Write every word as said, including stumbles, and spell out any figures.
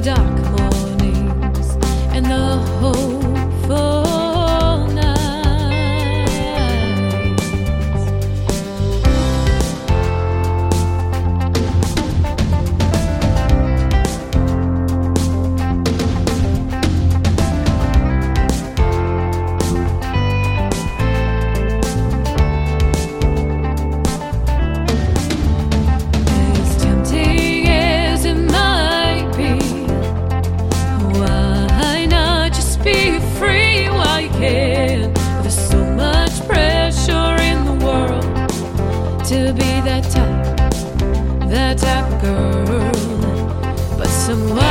dark mornings and the hopeful nights. As tempting as it might be, why not just be free while you can? There's so much pressure in the world to be that type, that type of girl. But someone